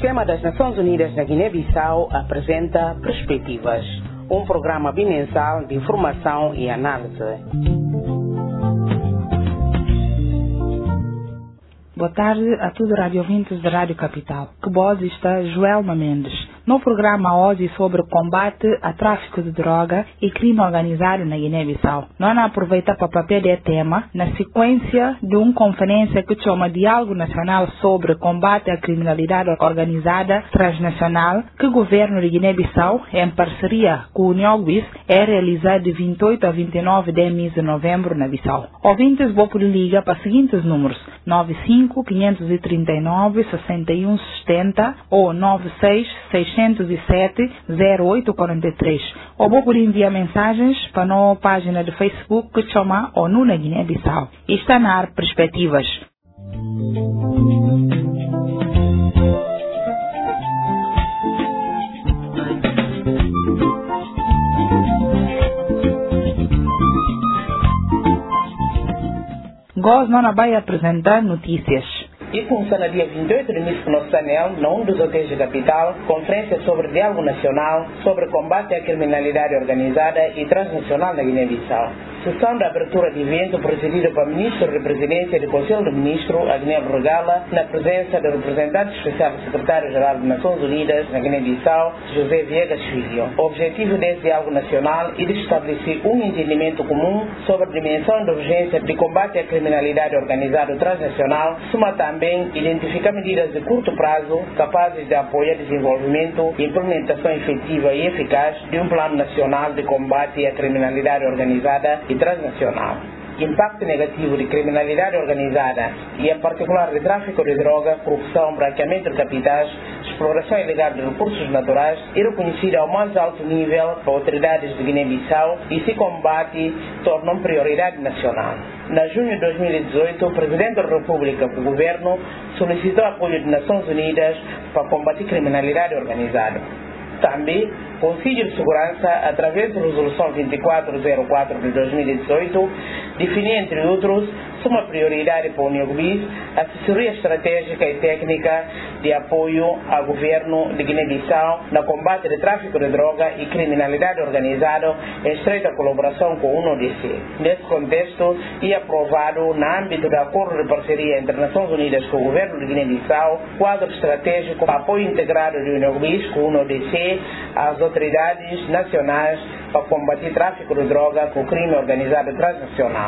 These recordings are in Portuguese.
Sistema das Nações Unidas na Guiné-Bissau apresenta Perspectivas, um programa bimensal de informação e análise. Boa tarde a todos os radiovintes da Rádio Capital. Que voz está Joelma Mendes. No programa hoje sobre o combate a tráfico de droga e crime organizado na Guiné-Bissau. Nós aproveitamos para papel de tema na sequência de uma conferência que chama Diálogo Nacional sobre combate à criminalidade organizada transnacional que o governo de Guiné-Bissau, em parceria com o NIOGBIS, é realizado de 28 a 29 de mês de novembro na Bissau. Ouvintes, vou por liga para os seguintes números: 95 539 61 70 ou 96 607 0843. Ou vou por enviar mensagens para a nossa página de Facebook que chama ONU na Guiné-Bissau. Está na área Perspectivas. Nós não vai apresentar notícias. E funciona dia 28 de mês no Sanel, num dos hotéis da capital, conferência sobre diálogo nacional sobre combate à criminalidade organizada e transnacional na Guiné-Bissau. Sessão de abertura de evento presidida pelo Ministro de Presidência do Conselho do Ministro, Agnes Regala, na presença do representante especial do Secretário-Geral das Nações Unidas na Guiné-Bissau, José Viegas Filho. O objetivo desse diálogo nacional é de estabelecer um entendimento comum sobre a dimensão da urgência de combate à criminalidade organizada transnacional, soma também identificar medidas de curto prazo capazes de apoiar o desenvolvimento e implementação efetiva e eficaz de um plano nacional de combate à criminalidade organizada e transnacional. Impacto negativo de criminalidade organizada e, em particular, de tráfico de droga, corrupção, branqueamento de capitais, exploração ilegal de recursos naturais, é reconhecido ao mais alto nível por autoridades de Guiné-Bissau e se combate torna uma prioridade nacional. Na junho de 2018, o Presidente da República, o Governo, solicitou apoio das Nações Unidas para combater criminalidade organizada. Também, o Conselho de Segurança, através da Resolução 2404 de 2018, definiu, entre outros, uma prioridade para o NIOGBIS, assessoria estratégica e técnica de apoio ao governo de Guiné-Bissau no combate ao tráfico de droga e criminalidade organizada em estreita colaboração com o UNODC. Nesse contexto, é aprovado, no âmbito do Acordo de Parceria entre as Nações Unidas com o governo de Guiné-Bissau, quadro estratégico para apoio integrado do NIOGBIS com o UNODC às autoridades nacionais para combater tráfico de droga com crime organizado transnacional.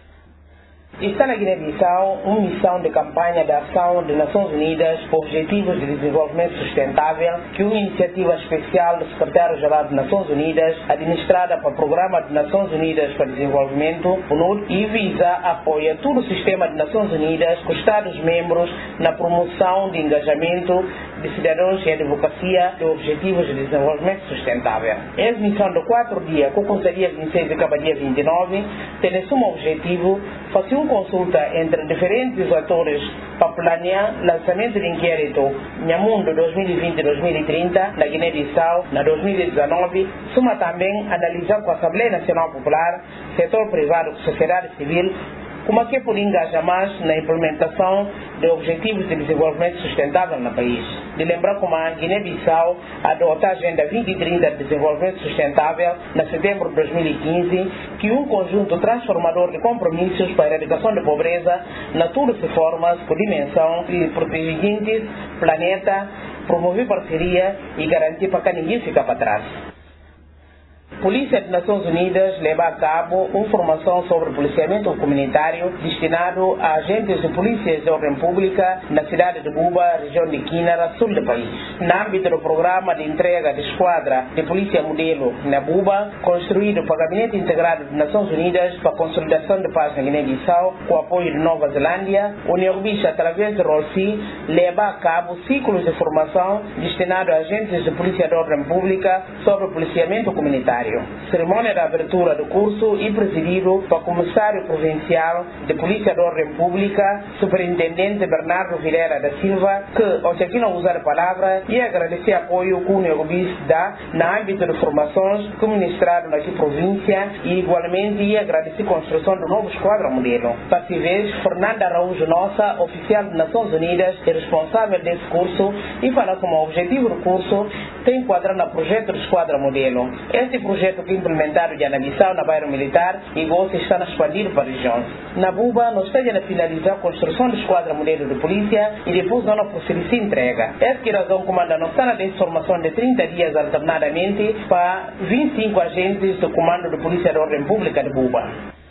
Está na Guiné-Bissau uma missão de campanha de ação das Nações Unidas por Objetivos de Desenvolvimento Sustentável, que é uma iniciativa especial do Secretário-Geral das Nações Unidas, administrada pelo Programa das Nações Unidas para Desenvolvimento, PNUD, e visa apoiar todo o sistema das Nações Unidas com Estados-membros na promoção de engajamento de cidadãos e advocacia de Objetivos de Desenvolvimento Sustentável. Essa missão de 4 dias, que começa dia 26 e acaba dia 29, tem como objetivo fazer uma consulta entre diferentes atores para planear lançamento de inquérito Nhamundo 2020-2030 na Guiné-Bissau, na 2019, soma também analisar com a Assembleia Nacional Popular, setor privado e sociedade civil, como é que pode engajar mais na implementação de objetivos de desenvolvimento sustentável no país. De lembrar como a Guiné-Bissau adota a Agenda 2030 de Desenvolvimento Sustentável em setembro de 2015, que é um conjunto transformador de compromissos para a erradicação da pobreza na todas as formas, com dimensão de proteger gente, planeta, promover parceria e garantir para que ninguém fique para trás. A Polícia das Nações Unidas leva a cabo uma formação sobre policiamento comunitário destinado a agentes de polícias de ordem pública na cidade de Buba, região de Quinara, sul do país. No âmbito do programa de entrega de esquadra de polícia modelo na Buba, construído pelo Gabinete Integrado das Nações Unidas para a consolidação de paz na Guiné-Bissau, com apoio de Nova Zelândia, o NIOGBIS, através do ROLSI, leva a cabo ciclos de formação destinados a agentes de polícia de ordem pública sobre policiamento comunitário. Modeiro. Cerimônia de abertura do curso e presidido pelo Comissário Provincial de Polícia da Ordem Pública, Superintendente Bernardo Vilela da Silva, que hoje aqui não usar a palavra e agradecer o apoio que o Neobis dá na âmbito de formações que ministrado na província e igualmente e agradecer a construção do novo esquadrão modelo. Para vez, Fernanda Araújo Nossa, oficial das Nações Unidas e responsável desse curso, e fala como objetivo do curso tem enquadrado no projeto do esquadrão modelo. Este projeto que é implementado já na Bissau, na bairro militar, e gosta está a expandir para regiões. Na Buba, nós estamos a finalizar a construção do esquadrão modelo de polícia e depois não proceder se entrega. Essa é a razão que comanda nós está na transformação de 30 dias alternadamente para 25 agentes do Comando de Polícia da Ordem Pública de Buba.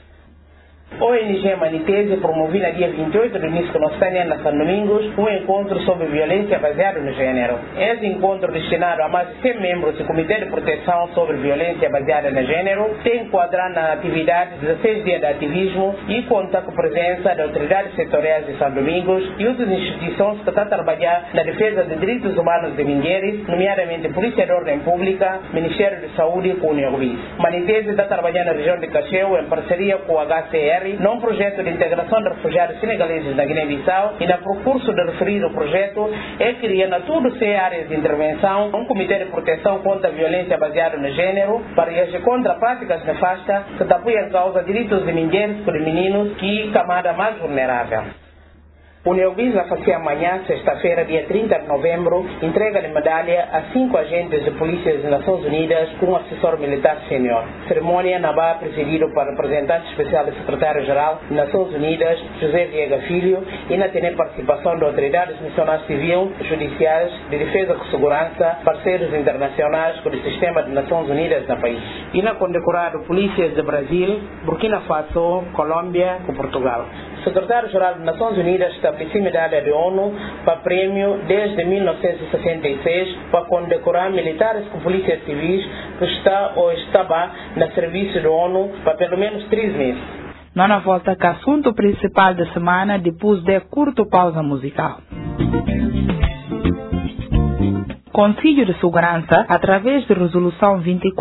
ONG Manitese promoveu no dia 28 de início que nós temos na São Domingos um encontro sobre violência baseada no gênero. Esse encontro destinado a mais de 100 membros do Comitê de Proteção sobre Violência Baseada no Gênero tem enquadrado na atividade 16 dias de ativismo e conta com a presença de autoridades setoriais de São Domingos e outras instituições que estão a trabalhar na defesa de direitos humanos de mulheres, nomeadamente Polícia de Ordem Pública, Ministério de Saúde e Uniobis. Manitese está trabalhando na região de Cacheu em parceria com o HCR num projeto de integração de refugiados senegaleses na Guiné-Bissau e no percurso de referido projeto é criar na tudo seis áreas de intervenção um comitê de proteção contra a violência baseada no gênero para agir contra práticas nefastas que apoiam a causa de direitos de mulheres e de meninos que camada mais vulnerável. O Neobis vai fazer amanhã, sexta-feira, dia 30 de novembro, entrega de medalha a 5 agentes de polícia das Nações Unidas com um assessor militar sênior. Cerimônia na Bá, presidido por representante especial do secretário-geral das Nações Unidas, José Viega Filho, e na tem participação de autoridades nacionais civil, judiciais, de defesa e segurança, parceiros internacionais do sistema das Nações Unidas no país. E na condecorado polícias de Brasil, Burkina Faso, Colômbia e Portugal. O secretário-geral das Nações Unidas estabeleceu medalha de ONU para prêmio desde 1966 para condecorar militares com polícias civis que está ou estava no serviço da ONU para pelo menos 3 meses. Nona volta com o assunto principal da semana depois de curta pausa musical. Conselho de Segurança, através de Resolução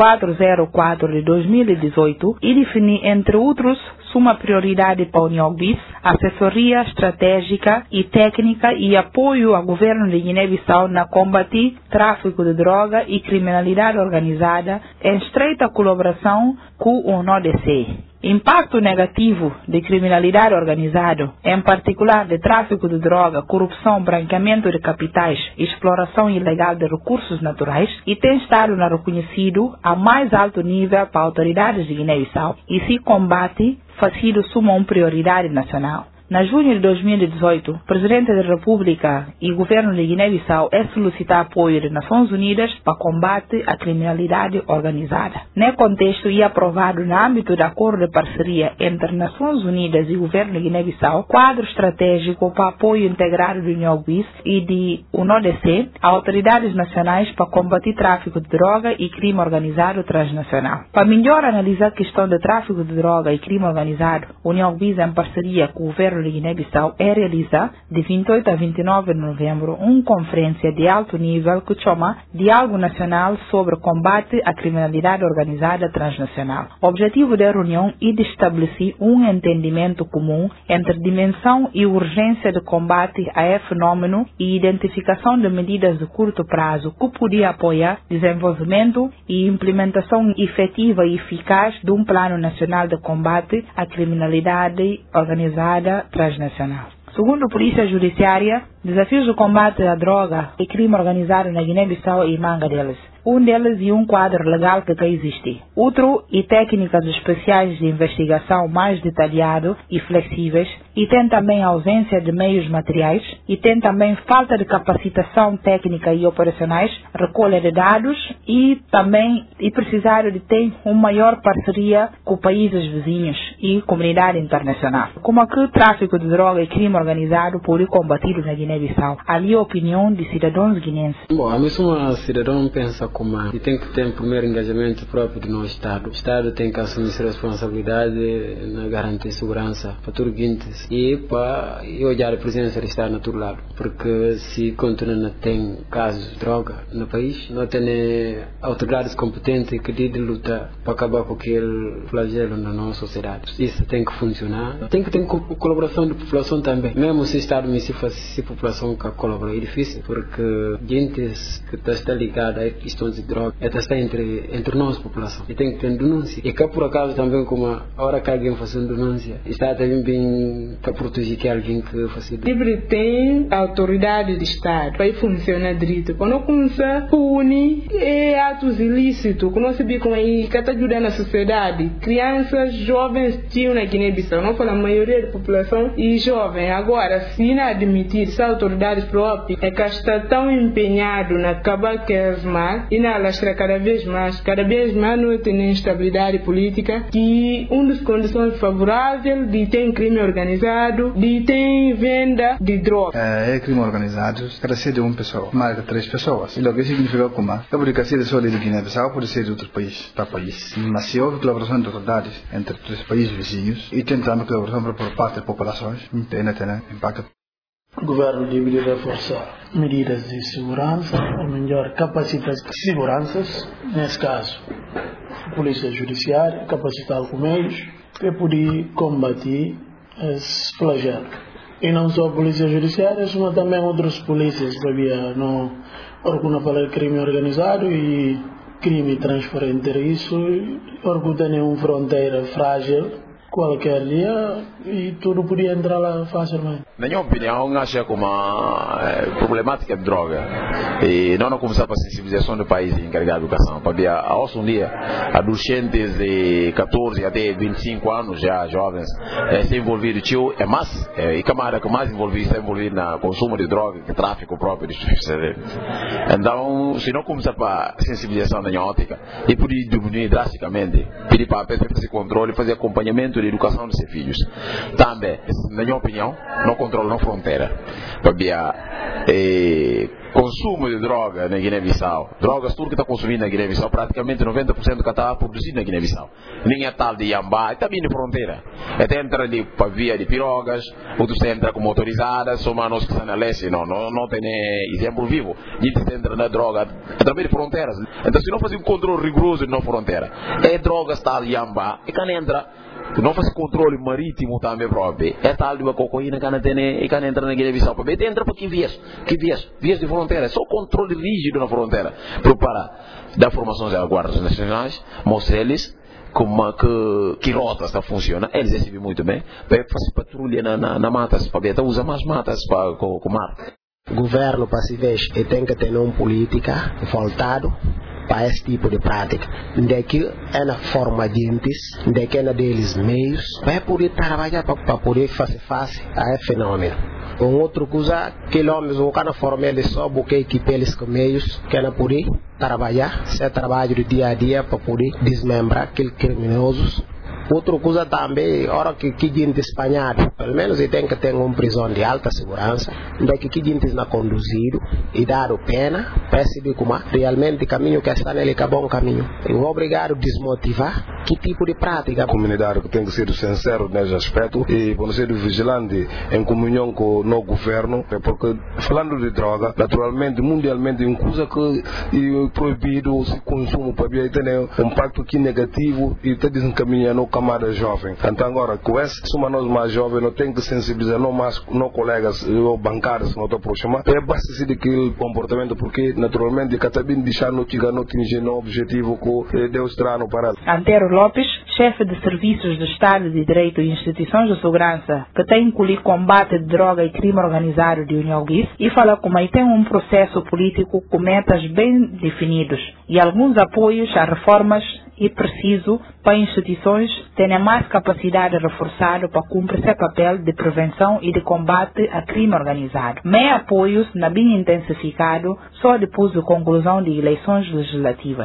2404 de 2018, e definir, entre outros, uma prioridade para a Uniobis, assessoria estratégica e técnica e apoio ao governo de Guiné-Bissau na combate tráfico de droga e criminalidade organizada em estreita colaboração com o ONUDC. Impacto negativo de criminalidade organizada, em particular de tráfico de droga, corrupção, branqueamento de capitais e exploração ilegal de recursos naturais, e tem estado reconhecido a mais alto nível para autoridades de Guiné-Bissau e se combate fazido uma prioridade nacional. Na junho de 2018, o Presidente da República e o Governo de Guiné-Bissau solicitar apoio das Nações Unidas para combate à criminalidade organizada. Nesse contexto, é aprovado no âmbito do acordo de parceria entre Nações Unidas e o Governo de Guiné-Bissau, quadro estratégico para apoio integrado do Uniobis e de ONUDC a autoridades nacionais para combater tráfico de droga e crime organizado transnacional. Para melhor analisar a questão de tráfico de droga e crime organizado, o Uniobis, em parceria com o Governo de Guiné-Bissau, realiza de 28 a 29 de novembro uma conferência de alto nível que chama Diálogo Nacional sobre Combate à Criminalidade Organizada Transnacional. O objetivo da reunião é de estabelecer um entendimento comum entre dimensão e urgência de combate a esse fenômeno e identificação de medidas de curto prazo que podia apoiar desenvolvimento e implementação efetiva e eficaz de um plano nacional de combate à criminalidade organizada transnacional. Segundo a Polícia Judiciária, desafios de combate à droga e crime organizado na Guiné-Bissau e manga deles. Um deles é um quadro legal que já existe. Outro é técnicas especiais de investigação mais detalhado e flexíveis, e tem também ausência de meios materiais, e tem também falta de capacitação técnica e operacionais, recolha de dados, e também precisar de ter uma maior parceria com países vizinhos e comunidade internacional. Como é que o tráfico de droga e crime organizado pode ser combatido na Guiné-Bissau? Ali a opinião de cidadãos guinenses. Bom, a mesma cidadão pensa como e tem que ter primeiro engajamento próprio do nosso Estado. O Estado tem que assumir sua responsabilidade na garantir segurança para todos os guintes e para olhar a presença do Estado no outro lado. Porque se continua a ter casos de droga no país, não tem autoridades competentes que de lutar para acabar com aquele flagelo na nossa sociedade. Isso tem que funcionar. Tem que ter colaboração da população também. Mesmo se o Estado se a população que colabora, é difícil, porque gente que está ligada a questões de droga está entre nós, população. E tem que ter denúncia. E cá por acaso também, como a hora que alguém faz uma denúncia, está também bem para proteger que alguém que faz denúncia. Sempre tem autoridade de Estado para funcionar direito. Quando começa a punir atos ilícitos, quando você vê como aí que está ajudando a sociedade, crianças, jovens tinham na Guiné-Bissau, não fala a maioria da população e jovem. Agora, se não admitir essa autoridade própria, é que está tão empenhado na acabar com as mal e na alastrar cada vez mais não tem instabilidade política, que uma das condições favoráveis de ter crime organizado, de ter venda de droga. É crime organizado, pode ser de uma pessoa, mais de 3 pessoas. E o que significa como? É porque ser só de Guiné-Bissau, pode ser de outros países, para país. Mas se houve colaboração de autoridades entre 3 países vizinhos e tem também colaboração por parte das populações, tem impacto. O governo deveria reforçar medidas de segurança, ou melhor, capacitar seguranças, nesse caso, a polícia judiciária, capacitar com meios, para poder combater esse flagelo. E não só a polícia judiciária, mas também outras polícias, para não falar de crime organizado e crime transfronteiriço, porque tem uma fronteira frágil, qualquer dia, e tudo podia entrar lá facilmente. Na minha opinião, acho que uma problemática de droga e não começar para a sensibilização do país encarregado de educação. Porque hoje um dia, adolescentes de 14 até 25 anos, já jovens, se envolvidos, é mais, e camarada que mais está envolvido no consumo de droga, que tráfico próprio de estupefacientes. Então, se não começar para a sensibilização da minha ótica, e poder diminuir drasticamente, pedir para a PF fazer controle, fazer acompanhamento de educação dos seus filhos. Também, na minha opinião, não controla na fronteira. Porque consumo de droga na Guiné-Bissau, drogas tudo que está consumindo na Guiné-Bissau, praticamente 90% do que está produzido na Guiné-Bissau. Nem é tal de Iambá, está vindo de fronteira. Até entra ali para via de pirogas, outros entram com motorizadas, só nós que estão na leste, não tem exemplo vivo. Gente entra na droga, é também de fronteiras. Então, se não fazer um controle rigoroso na fronteira, drogas tal de Iambá, e quando entra, não faz controle marítimo também próprio. É tal de uma cocaína que não entra na Guiné-Bissau. Para entra para que vias de fronteira. É só controle rígido na fronteira. Para dar formações às guardas nacionais, mostrar eles como que rotas está funciona. Eles recebem muito bem. Para fazer patrulha na matas, para usar mais matas para o mar. O governo para se ver tem que ter uma política voltada para esse tipo de prática, onde que é na forma de entes, onde que é na deles meios, para poder trabalhar para poder fazer face a esse fenômeno. Com outra coisa, que homens vão na forma eles só porque equipar eles com meios que não poder trabalhar, ser trabalho do dia a dia para poder desmembrar aqueles criminosos. Outra coisa também, hora que gente espanhado, pelo menos ele tem que ter uma prisão de alta segurança, onde que gente não conduzido e dado pena, perceber como realmente o caminho que está nele é bom caminho. Eu vou obrigado a desmotivar que tipo de prática. A comunidade tem que ser sincero nesse aspecto e pode ser vigilante em comunhão com o nosso governo, porque falando de droga, naturalmente, mundialmente, é uma coisa que é proibido se consumo para ter um impacto que negativo e está desencaminhando camada jovem. Então agora, com esse nós mais jovens, não tem que sensibilizar não colegas ou bancários não estão aproximar. É bastante daquele comportamento porque naturalmente cada vez deixar não atingir no objetivo que Deus traz no parado. Antero Lopes, chefe de Serviços do Estado de Direito e Instituições de Segurança, que tem incluído combate de droga e crime organizado de União Guis, e fala como aí tem um processo político com metas bem definidos e alguns apoios a reformas e preciso para instituições terem mais capacidade reforçada para cumprir seu papel de prevenção e de combate a crime organizado. Meia apoios na bem intensificado só depois da conclusão de eleições legislativas.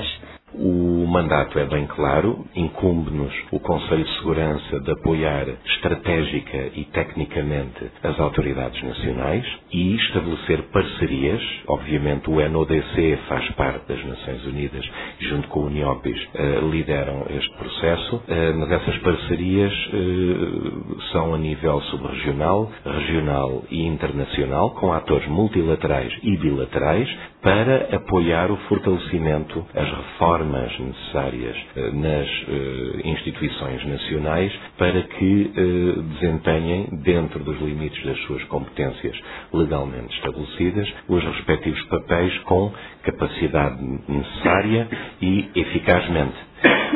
O mandato é bem claro, incumbe-nos o Conselho de Segurança de apoiar estratégica e tecnicamente as autoridades nacionais e estabelecer parcerias. Obviamente o NODC faz parte das Nações Unidas, junto com o UNIOPIS, lideram este processo, mas essas parcerias são a nível subregional, regional e internacional, com atores multilaterais e bilaterais, para apoiar o fortalecimento, as reformas necessárias nas instituições nacionais para que desempenhem, dentro dos limites das suas competências legalmente estabelecidas, os respectivos papéis com capacidade necessária e eficazmente.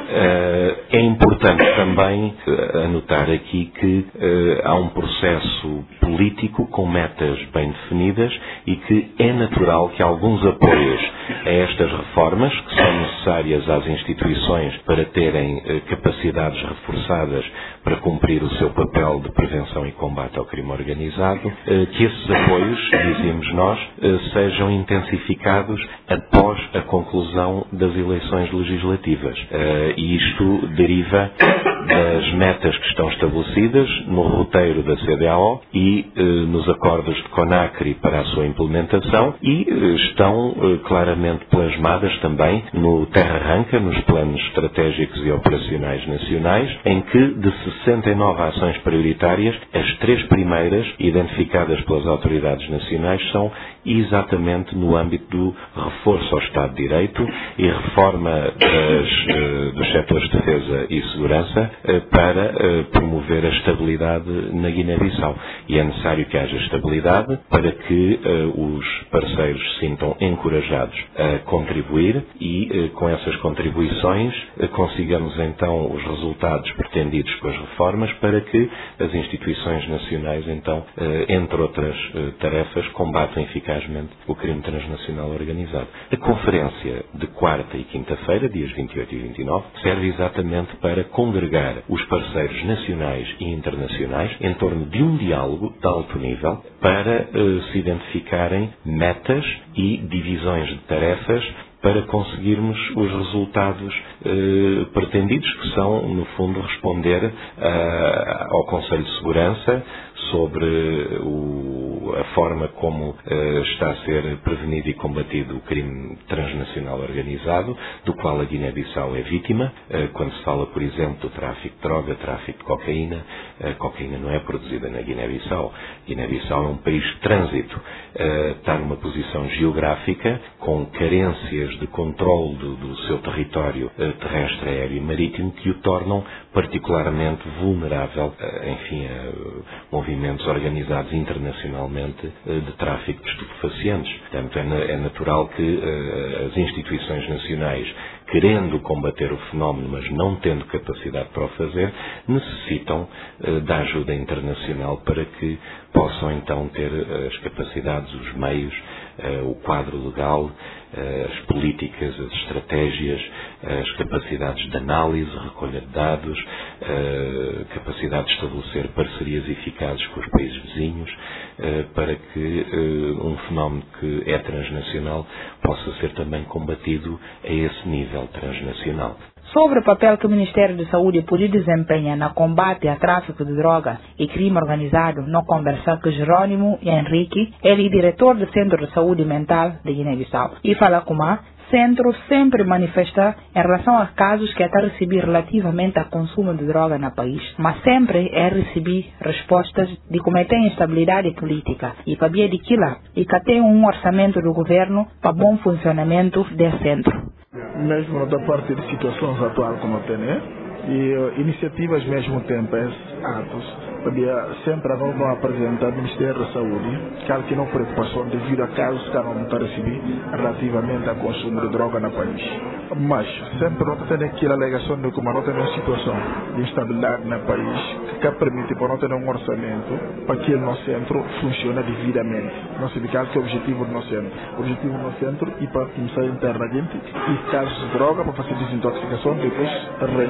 É importante também anotar aqui que há um processo político com metas bem definidas e que é natural que alguns apoios a estas reformas, que são necessárias às instituições para terem capacidades reforçadas para cumprir o seu papel de prevenção e combate ao crime organizado, que esses apoios, dizemos nós, sejam intensificados após a conclusão das eleições legislativas. E isto deriva das metas que estão estabelecidas no roteiro da CEDEAO e nos acordos de CONACRI para a sua implementação e estão claramente plasmadas também no Terra Arranca, nos planos estratégicos e operacionais nacionais, em que de 69 ações prioritárias, as 3 primeiras, identificadas pelas autoridades nacionais, são exatamente no âmbito do reforço ao Estado de Direito e reforma dos setores de defesa e segurança para promover a estabilidade na Guiné-Bissau. E é necessário que haja estabilidade para que os parceiros se sintam encorajados a contribuir e com essas contribuições consigamos então os resultados pretendidos com as reformas para que as instituições nacionais então, entre outras tarefas, combatam eficazmente o crime transnacional organizado. A conferência de quarta e quinta-feira, dias 28 e 29, serve exatamente para congregar os parceiros nacionais e internacionais em torno de um diálogo de alto nível para se identificarem metas e divisões de tarefas para conseguirmos os resultados pretendidos, que são, no fundo, responder ao Conselho de Segurança sobre a forma como está a ser prevenido e combatido o crime transnacional organizado, do qual a Guiné-Bissau é vítima. Quando se fala, por exemplo, do tráfico de droga, tráfico de cocaína, a cocaína não é produzida na Guiné-Bissau. Guiné-Bissau é um país de trânsito, está numa posição geográfica com carências de controle do seu território terrestre, aéreo e marítimo que o tornam particularmente vulnerável, enfim, a movimentos organizados internacionalmente de tráfico de estupefacientes. Portanto, é natural que as instituições nacionais, querendo combater o fenómeno, mas não tendo capacidade para o fazer, necessitam da ajuda internacional para que possam então ter as capacidades, os meios, o quadro legal, as políticas, as estratégias, as capacidades de análise, recolha de dados, capacidade de estabelecer parcerias eficazes com os países vizinhos, para que um fenómeno que é transnacional possa ser também combatido a esse nível transnacional. Sobre o papel que o Ministério da Saúde pode desempenhar no combate ao tráfico de droga e crime organizado, não conversar com Jerônimo Henrique, ele é diretor do Centro de Saúde Mental de Guiné-Bissau. E fala como o centro sempre manifesta em relação a casos que até recebi relativamente ao consumo de droga no país, mas sempre é receber respostas de como tem instabilidade política e para ver daquilo e que tem um orçamento do governo para bom funcionamento do centro. Mesmo da parte de situações atuais como tem, e iniciativas mesmo tempo, atos, sempre vão apresentar ao Ministério da Saúde que não preocupação devido a casos que não está recebendo relativamente ao consumo de droga no país. Mas sempre não tem aquela alegação de como não tem uma situação de instabilidade no país que permite para não ter um orçamento para que o nosso centro funcione devidamente. Não se diz que é o objetivo do nosso centro. O objetivo do nosso centro é para começar internamente e casos de droga para fazer desintoxicação, depois reinserção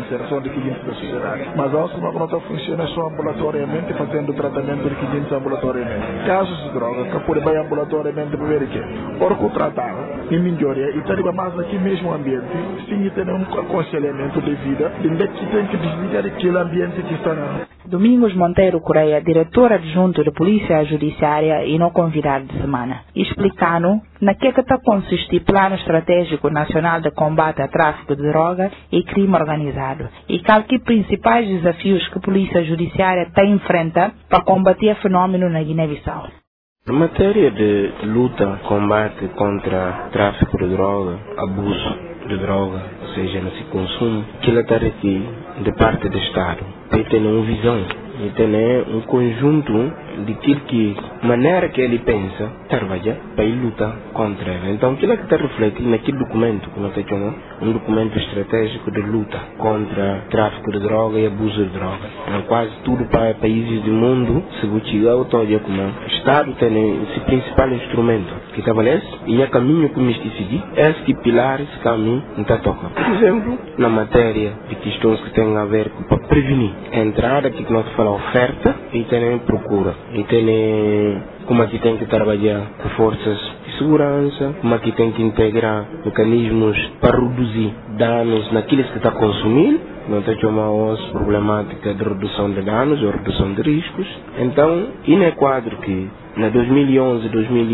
de requintes da sociedade. Mas a nossa não funciona só ambulatoriamente, fazendo tratamento de requintes ambulatoriamente. Casos de droga, que pode ir ambulatoriamente para ver o quê? Por contratar, em melhoria, e está mais aqui mesmo o ambiente, sim, tem um aconselhamento de vida, de que tem que desligar aquele ambiente que está na... Domingos Monteiro Correia, diretor adjunto de Polícia Judiciária e não convidado de semana, explicando na que está consistir Plano Estratégico Nacional de Combate ao Tráfico de Droga e Crime Organizado e quais principais desafios que a Polícia Judiciária está enfrenta para combater o fenômeno na Guiné-Bissau. Na matéria de luta, combate contra tráfico de droga, abuso de droga, ou seja, nesse consumo, que ela está aqui de parte do Estado, tem uma visão, tem um conjunto de que maneira que ele pensa, trabalha para ele lutar contra ela. Então, aquilo que está refletido naquele documento, que nós chamamos um documento estratégico de luta contra tráfico de droga e abuso de droga. Em quase tudo para países do mundo, se você autoria como o Estado tem esse principal instrumento que estabelece e é caminho que me decidi, esse pilar, esse caminho, não está tocando. Por exemplo, na matéria de questões que têm a ver com prevenir a entrada, que nós falamos oferta, e também procura. E tem como aqui tem que trabalhar com forças de segurança, como aqui tem que integrar mecanismos para reduzir danos naqueles que está consumindo. Não tem uma problemática de redução de danos ou redução de riscos. Então, e no quadro que na 2011,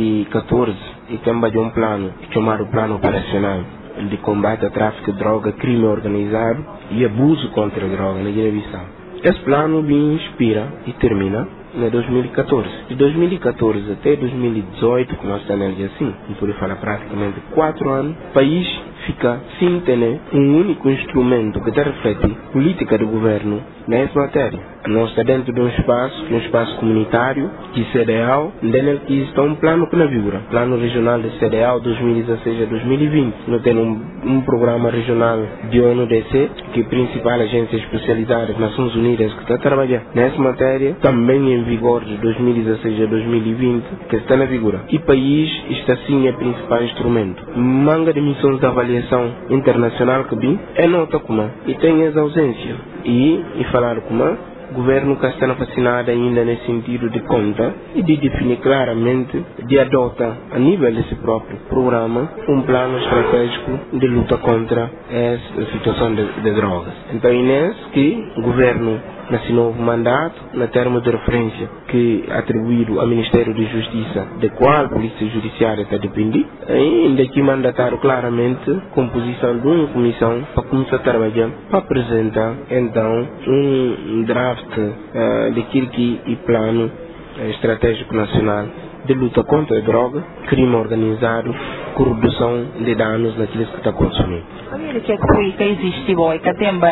2014, e também um plano chamado Plano Operacional de Combate ao Tráfico de Droga, Crime Organizado e Abuso contra a Droga na Guiné-Bissau. Esse plano me inspira e termina em 2014. De 2014 até 2018, que nós estamos assim, não pode falar praticamente 4 anos, o país fica sem ter um único instrumento que reflete política do governo nessa matéria. Nós estamos dentro de um espaço comunitário, que CDAO, dentro que está um plano que não vigora. Plano regional de CDAO 2016 a 2020. Nós temos um programa regional de ONU-DC, que é a principal agência especializada das Nações Unidas que está a trabalhar nessa matéria, também em vigor de 2016 a 2020, que está na vigor. E o país está sim o principal instrumento. Manga de missões de avaliação internacional que bem é nota como e tem as ausências. E falar como o governo que está vacinado ainda nesse sentido de conta e de definir claramente, de adotar a nível desse próprio programa um plano estratégico de luta contra essa situação de drogas. Então é nesse que o governo nesse novo mandato, na termo de referência que é atribuído ao Ministério da Justiça, de qual a Polícia Judiciária está dependendo, ainda que mandataram claramente a composição de uma comissão para começar a trabalhar, para apresentar então um draft daquilo que é plano estratégico nacional de luta contra a droga, crime organizado, com redução de danos naqueles que está consumindo. O que é que existe hoje?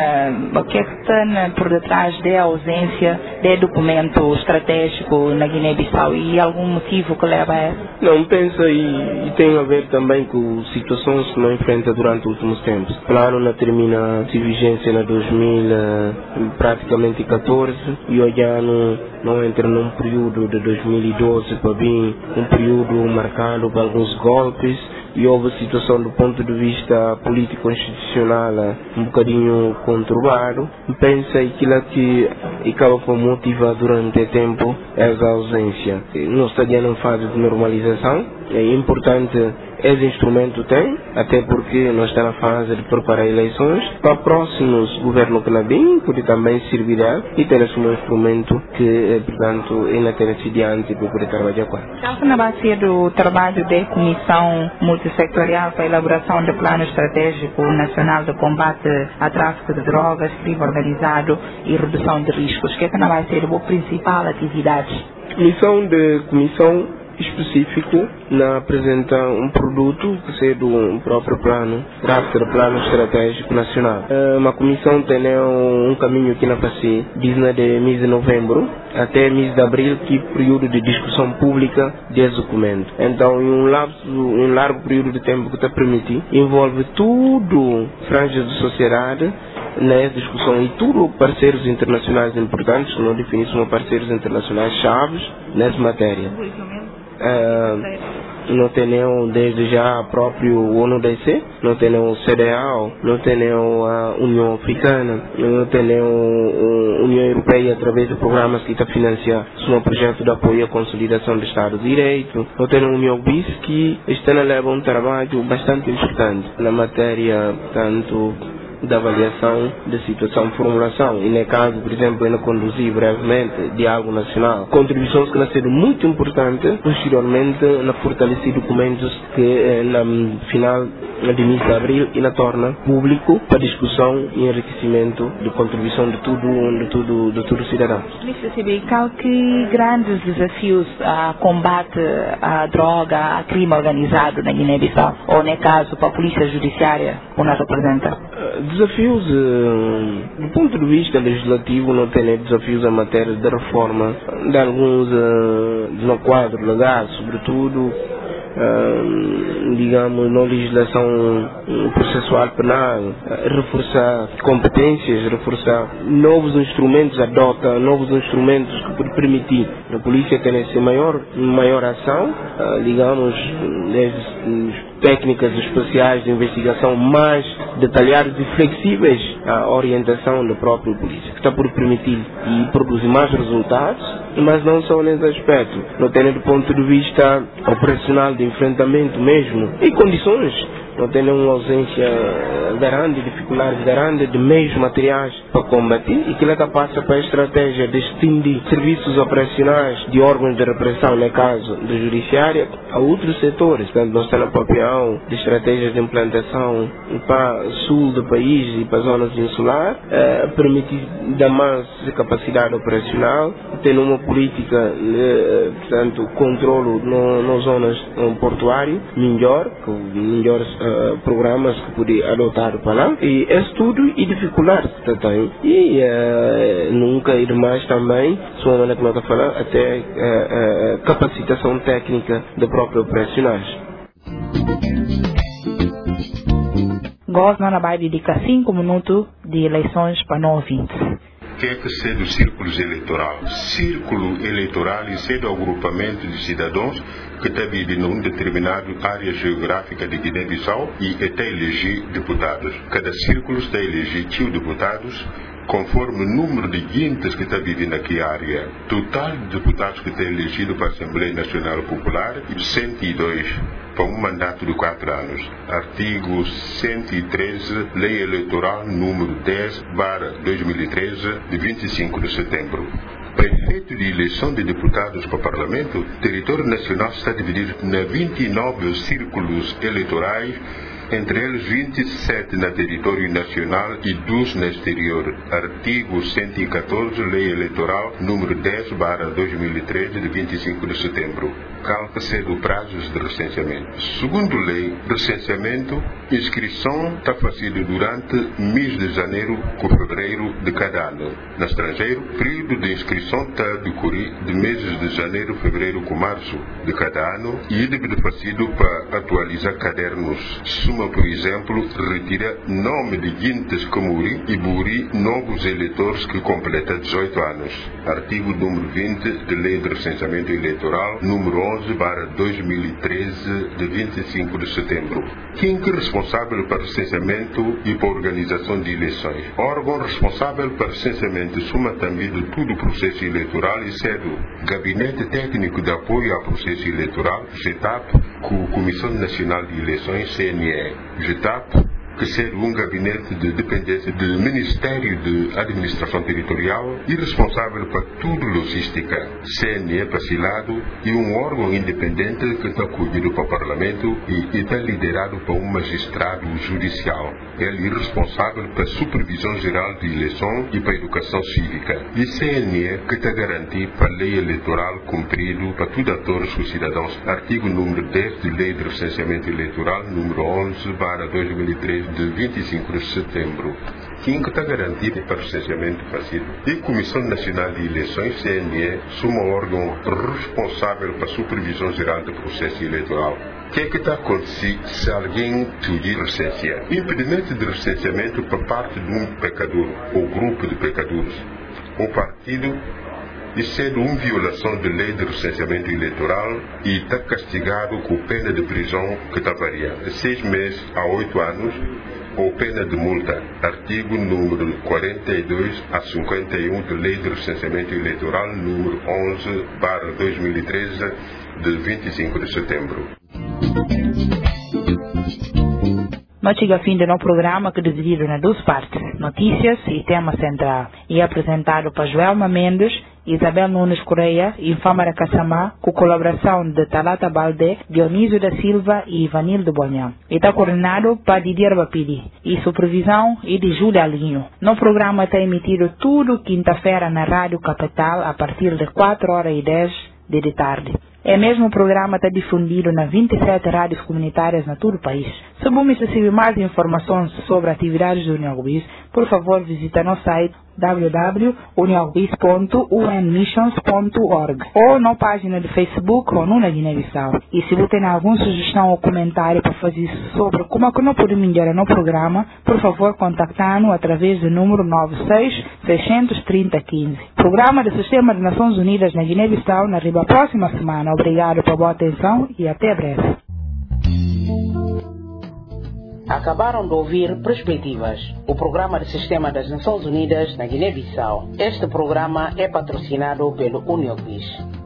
O que está por detrás da ausência de documento estratégico na Guiné-Bissau e algum motivo que leva a isso? Não, pensa e tem a ver também com situações que não enfrenta durante os últimos tempos. Claro, não termina a vigência na 2000, praticamente 14, e hoje não entra num período de 2012 para vir um período marcado por alguns golpes. E houve situação do ponto de vista político-institucional um bocadinho conturbado. Pensa aquilo que acaba por motivar durante o tempo essa ausência. Nós estamos em fase de normalização. É importante esse instrumento tem, até porque nós estamos na fase de preparar eleições para próximos governos que não vêm, poder também servir e ter esse um instrumento que, portanto, ainda tem esse diante para poder trabalhar com ele. Qual não vai ser o trabalho da Comissão Multissectorial para a elaboração do Plano Estratégico Nacional de Combate ao Tráfico de Drogas, crime organizado e redução de riscos? O que é que não vai ser a principal atividade? Comissão específico na apresentar um produto que seja do próprio plano, draft do Plano Estratégico Nacional. Uma comissão tem um caminho que na passei, desde mês de novembro até mês de abril, que é período de discussão pública desse documento. Então, em um largo período de tempo que está permitido, envolve tudo franjas de sociedade nessa discussão e tudo parceiros internacionais importantes, que não definimos como parceiros internacionais chaves nessa matéria. não tem nenhum, desde já, próprio ONU-DC, não tem nenhum CDAO, não tem nenhum a União Africana, não tem nenhum União Europeia através de programas que está financiando um projeto de apoio à consolidação do Estado de Direito, não tem nenhum União BIS que está a levar um trabalho bastante importante na matéria, tanto da avaliação da situação de formulação. E no caso, por exemplo, eu conduzir brevemente diálogo nacional, contribuições que nasceram muito importantes posteriormente na fortalecer documentos que na final de mês de abril e na torna público para discussão e enriquecimento de contribuição de todo cidadão. Mr. Sibicau, que grandes desafios a combate à droga, a crime organizado na Guiné-Bissau, ou no caso para a polícia judiciária, onde representa? Desafios, do ponto de vista legislativo, não tem desafios em matéria de reforma de alguns no quadro legal, sobretudo digamos, na legislação processual penal, reforçar competências, reforçar novos instrumentos, adota novos instrumentos que podem permitir a polícia ter essa maior ação, digamos, desde técnicas especiais de investigação mais detalhadas e flexíveis à orientação da própria polícia, que está por permitir e produzir mais resultados, mas não só nesse aspecto, não tem do ponto de vista operacional de enfrentamento mesmo, e condições, não tem uma ausência grande, dificuldades grandes de meios materiais para combater, e que ela passa para a estratégia de estender serviços operacionais de órgãos de repressão, no caso da judiciária, a outros setores. Portanto, nós temos papel de estratégias de implantação para o sul do país e para as zonas insulares, permitir dar mais capacidade operacional, ter uma política de, portanto, controle nas zonas portuárias, melhores programas que podem adotar para lá, e estudo e dificuldades que tem, e nunca ir mais também, só na que nós estamos falando, até capacitação técnica da própria operacionais. Gosna na vai dedicar 5 minutos de eleições para nós ouvintes. Que é que seja o círculo eleitoral? Círculo eleitoral e seja o agrupamento de cidadãos que está vivendo numa determinada área geográfica de Guiné-Bissau e está a eleger deputados. Cada círculo está a eleger 2 deputados conforme o número de guintas que está vivendo aqui a área. Total de deputados que está elegido para a Assembleia Nacional Popular, 102 para um mandato de 4 anos. Artigo 113, Lei Eleitoral número 10/2013, de 25 de setembro. Para efeito de eleição de deputados para o Parlamento, o território nacional está dividido em 29 círculos eleitorais, entre eles 27 no território nacional e 2 no exterior. Artigo 114, Lei Eleitoral número 10/2013, de 25 de setembro. Calca-se do prazos de recenseamento. Segundo lei, recenseamento, inscrição está fazida durante mês de janeiro com fevereiro de cada ano. No estrangeiro, período de inscrição está a decorrer de meses de janeiro, fevereiro com março de cada ano, e deve ser fazido para atualizar cadernos. Suma, por exemplo, retira nome de guintas Camuri e Buri novos eleitores que completam 18 anos. Artigo número 20 da Lei de Recenseamento Eleitoral, número 11/2013, de 25 de setembro. Quem é responsável para o recenseamento e para a organização de eleições? Órgão responsável para o recenseamento suma também de todo o processo eleitoral e sede Gabinete Técnico de Apoio ao Processo Eleitoral, GETAP, com a Comissão Nacional de Eleições, CNE. GETAP, que ser um gabinete de dependência do Ministério de Administração Territorial e responsável para tudo logística. CNE para esse lado, e um órgão independente que está acolhido para o Parlamento e está liderado por um magistrado judicial. Ele é responsável para a supervisão geral de eleição e para a educação cívica. E CNE que está garantido para a lei eleitoral cumprido para todos atores os cidadãos. Artigo número 10 da Lei de Recenseamento Eleitoral, número 11/2013, de 25 de setembro. Quem está garantido para o recenseamento fazido? E a Comissão Nacional de Eleições, CNE, suma órgão responsável para a supervisão geral do processo eleitoral. O que é que está acontecendo se alguém decidir recensear? Impedimento de recenseamento por parte de um pecador ou grupo de pecadores. O partido Isso é uma violação da lei de recenseamento eleitoral e está castigado com pena de prisão que está variando de 6 meses a 8 anos ou pena de multa. Artigo número 42 a 51 da Lei de Recenseamento Eleitoral número 11/2013 de 25 de setembro. Nós chegamos ao fim do nosso programa que dividido em 2 partes, notícias e tema central, e apresentado por Joelma Mendes, Isabel Nunes Correia e Infâmara Kassamá, com colaboração de Talata Balde, Dionísio da Silva e Ivanildo Bonhão. E está coordenado por Didier Bapili e supervisão e de Júlia Alinho. No programa está emitido tudo quinta-feira na Rádio Capital a partir de 4h10 da tarde. É mesmo o programa está difundido nas 27 rádios comunitárias na todo o país. Se você receber mais informações sobre atividades do União Guis, por favor visite nosso site www.unionguis.unmissions.org ou na página de Facebook ou na Guiné-Bissau. E se você tem alguma sugestão ou comentário para fazer sobre como é que nós podemos melhorar no programa, por favor contactar-nos através do número 96-630-15. Programa do Sistema das Nações Unidas na Guiné-Bissau na próxima semana. Obrigado pela boa atenção e até breve. Acabaram de ouvir Perspectivas, o programa do Sistema das Nações Unidas na Guiné-Bissau. Este programa é patrocinado pelo União Guis.